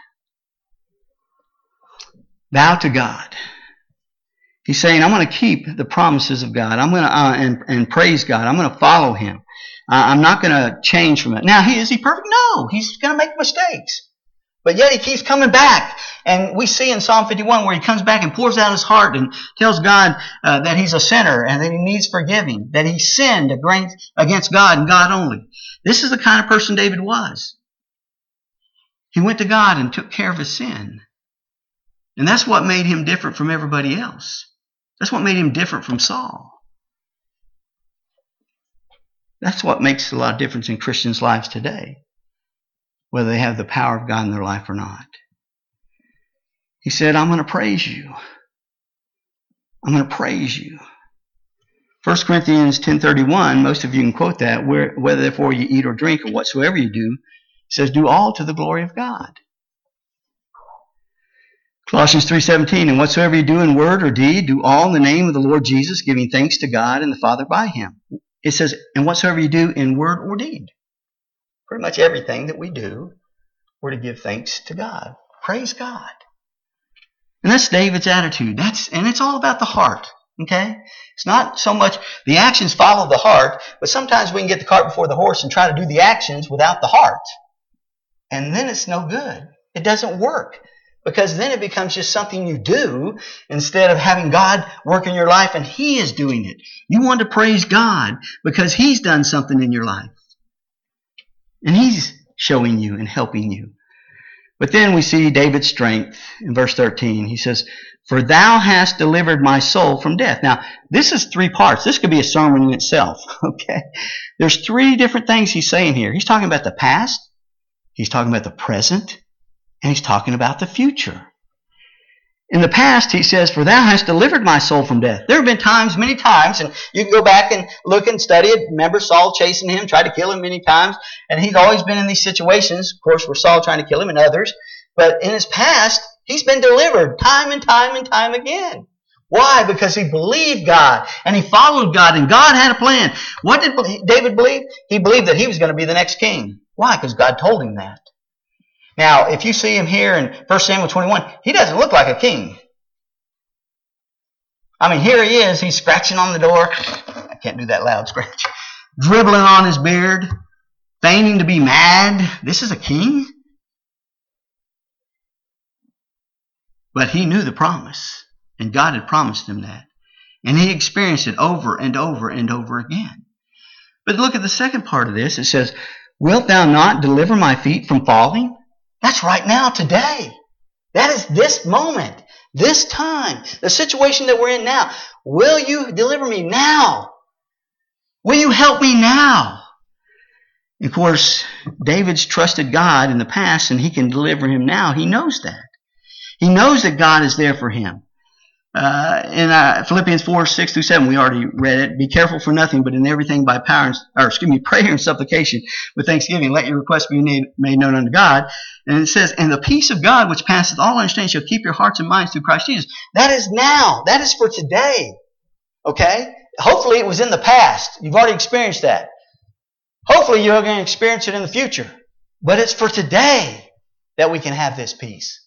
Vow to God. He's saying, I'm going to keep the promises of God. I'm going to and praise God. I'm going to follow Him. I'm not going to change from it. Now, is he perfect? No. He's going to make mistakes. But yet he keeps coming back. And we see in Psalm 51 where he comes back and pours out his heart and tells God that he's a sinner and that he needs forgiving, that he sinned against God and God only. This is the kind of person David was. He went to God and took care of his sin. And that's what made him different from everybody else. That's what made him different from Saul. That's what makes a lot of difference in Christians' lives today, whether they have the power of God in their life or not. He said, I'm going to praise you. I'm going to praise you. 1 Corinthians 10:31, most of you can quote that, whether therefore you eat or drink or whatsoever you do, it says, do all to the glory of God. Colossians 3:17, and whatsoever you do in word or deed, do all in the name of the Lord Jesus, giving thanks to God and the Father by Him. It says, and whatsoever you do in word or deed. Pretty much everything that we do, we're to give thanks to God. Praise God. And that's David's attitude. And it's all about the heart. Okay? It's not so much the actions follow the heart, but sometimes we can get the cart before the horse and try to do the actions without the heart. And then it's no good. It doesn't work. Because then it becomes just something you do instead of having God work in your life and He is doing it. You want to praise God because He's done something in your life. And He's showing you and helping you. But then we see David's strength in verse 13. He says, for Thou hast delivered my soul from death. Now, this is 3 parts. This could be a sermon in itself. Okay? There's 3 different things he's saying here. He's talking about the past. He's talking about the present. And he's talking about the future. In the past, he says, for Thou hast delivered my soul from death. There have been times, many times, and you can go back and look and study it. Remember Saul chasing him, tried to kill him many times. And he's always been in these situations, of course, where Saul trying to kill him and others. But in his past, he's been delivered time and time and time again. Why? Because he believed God and he followed God and God had a plan. What did David believe? He believed that he was going to be the next king. Why? Because God told him that. Now, if you see him here in 1 Samuel 21, he doesn't look like a king. I mean, here he is. He's scratching on the door. I can't do that loud scratch. Dribbling on his beard. Feigning to be mad. This is a king? But he knew the promise. And God had promised him that. And he experienced it over and over and over again. But look at the second part of this. It says, wilt Thou not deliver my feet from falling? That's right now, today. That is this moment, this time, the situation that we're in now. Will you deliver me now? Will you help me now? Of course, David's trusted God in the past and he can deliver him now. He knows that. He knows that God is there for him. In Philippians 4:6-7, we already read it. Be careful for nothing, but in everything by prayer and supplication with thanksgiving, let your requests be made known unto God. And it says, and the peace of God, which passeth all understanding, shall keep your hearts and minds through Christ Jesus. That is now. That is for today. Okay? Hopefully it was in the past. You've already experienced that. Hopefully you're going to experience it in the future. But it's for today that we can have this peace.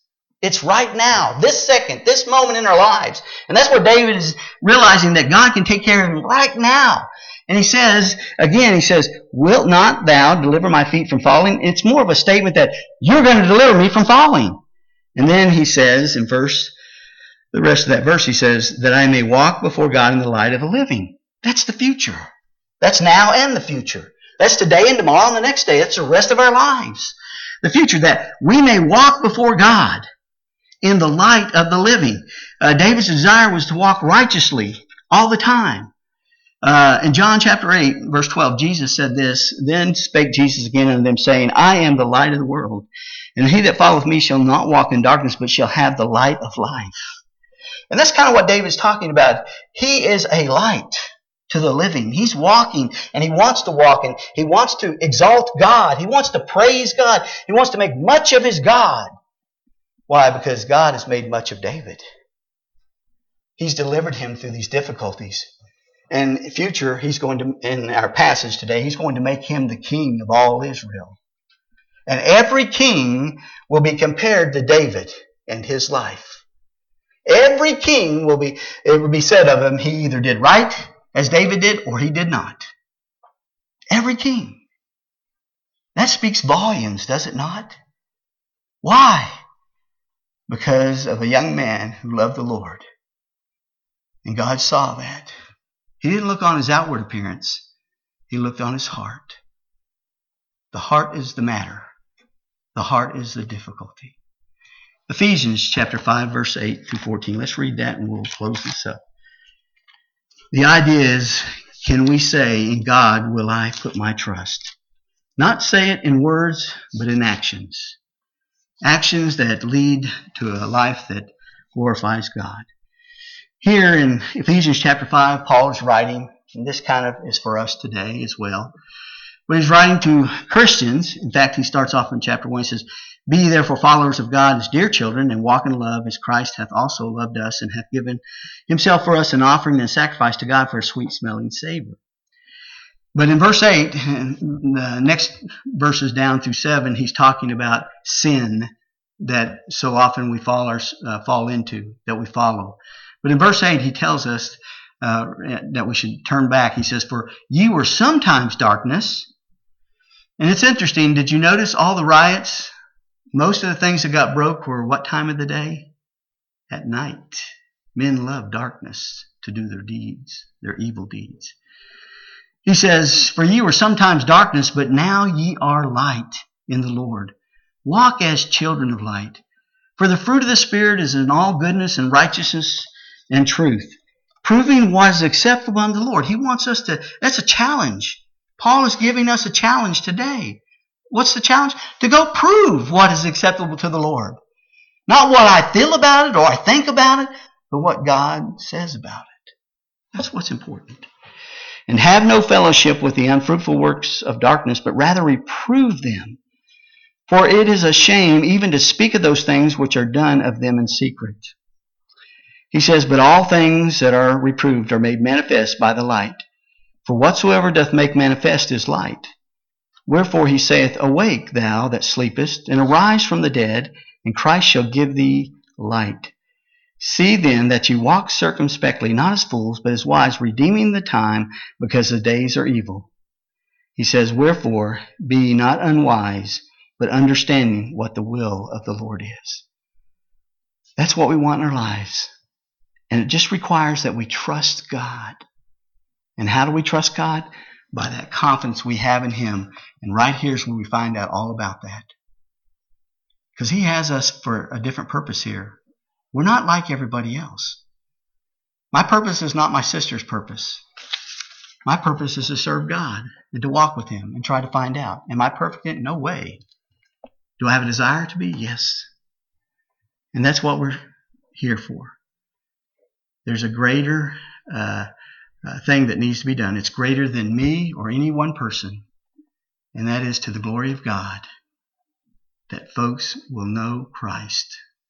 It's right now, this second, this moment in our lives. And that's where David is realizing that God can take care of him right now. And he says, wilt not thou deliver my feet from falling? It's more of a statement that you're going to deliver me from falling. And then he says in the rest of that verse, he says, that I may walk before God in the light of the living. That's the future. That's now and the future. That's today and tomorrow and the next day. That's the rest of our lives. The future, that we may walk before God in the light of the living. David's desire was to walk righteously all the time. In John chapter 8, verse 12, Jesus said this, Then spake Jesus again unto them, saying, I am the light of the world, and he that followeth me shall not walk in darkness, but shall have the light of life. And that's kind of what David's talking about. He is a light to the living. He's walking, and he wants to walk, and he wants to exalt God. He wants to praise God. He wants to make much of his God. Why? Because God has made much of David. He's delivered him through these difficulties. And in the future, in our passage today, he's going to make him the king of all Israel. And every king will be compared to David and his life. Every king it will be said of him, he either did right as David did, or he did not. Every king. That speaks volumes, does it not? Why? Because of a young man who loved the Lord. And God saw that. He didn't look on his outward appearance. He looked on his heart. The heart is the matter. The heart is the difficulty. Ephesians chapter 5, verse 8 through 14. Let's read that and we'll close this up. The idea is, can we say, in God will I put my trust? Not say it in words, but in actions. Actions that lead to a life that glorifies God. Here in Ephesians chapter 5, Paul is writing, and this kind of is for us today as well. But he's writing to Christians. In fact, he starts off in chapter 1. He says, Be ye therefore followers of God as dear children, and walk in love as Christ hath also loved us, and hath given himself for us an offering and a sacrifice to God for a sweet-smelling savor. But in verse 8, the next verses down through 7, he's talking about sin that so often we fall into, that we follow. But in verse 8, he tells us that we should turn back. He says, For ye were sometimes darkness. And it's interesting, did you notice all the riots? Most of the things that got broke were what time of the day? At night. Men love darkness to do their deeds, their evil deeds. He says, For ye were sometimes darkness, but now ye are light in the Lord. Walk as children of light. For the fruit of the Spirit is in all goodness and righteousness and truth, proving what is acceptable unto the Lord. He wants us to, that's a challenge. Paul is giving us a challenge today. What's the challenge? To go prove what is acceptable to the Lord. Not what I feel about it or I think about it, but what God says about it. That's what's important. And have no fellowship with the unfruitful works of darkness, but rather reprove them. For it is a shame even to speak of those things which are done of them in secret. He says, But all things that are reproved are made manifest by the light. For whatsoever doth make manifest is light. Wherefore he saith, Awake, thou that sleepest, and arise from the dead, and Christ shall give thee light. See then that you walk circumspectly, not as fools, but as wise, redeeming the time, because the days are evil. He says, Wherefore be ye not unwise, but understanding what the will of the Lord is. That's what we want in our lives. And it just requires that we trust God. And how do we trust God? By that confidence we have in Him. And right here's where we find out all about that. Because He has us for a different purpose here. We're not like everybody else. My purpose is not my sister's purpose. My purpose is to serve God and to walk with Him and try to find out. Am I perfect? No way. Do I have a desire to be? Yes. And that's what we're here for. There's a greater thing that needs to be done. It's greater than me or any one person. And that is to the glory of God, that folks will know Christ.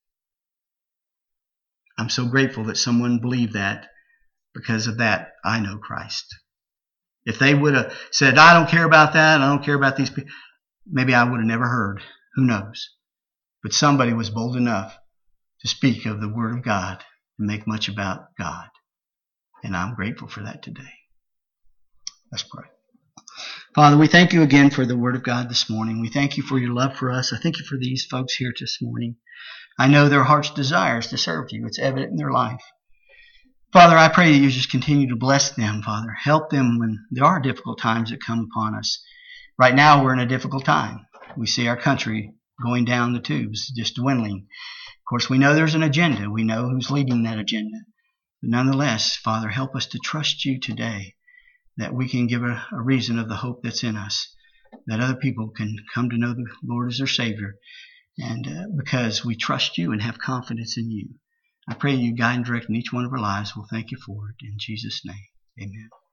I'm so grateful that someone believed that. Because of that, I know Christ. If they would have said, I don't care about that, I don't care about these people, maybe I would have never heard. Who knows? But somebody was bold enough to speak of the Word of God and make much about God. And I'm grateful for that today. Let's pray. Father, we thank you again for the Word of God this morning. We thank you for your love for us. I thank you for these folks here this morning. I know their heart's desire is to serve you. It's evident in their life. Father, I pray that you just continue to bless them, Father. Help them when there are difficult times that come upon us. Right now, we're in a difficult time. We see our country going down the tubes, just dwindling. Of course, we know there's an agenda. We know who's leading that agenda. But nonetheless, Father, help us to trust you today, that we can give a reason of the hope that's in us, that other people can come to know the Lord as their Savior, and because we trust you and have confidence in you. I pray you guide and direct in each one of our lives. We'll thank you for it. In Jesus' name, amen.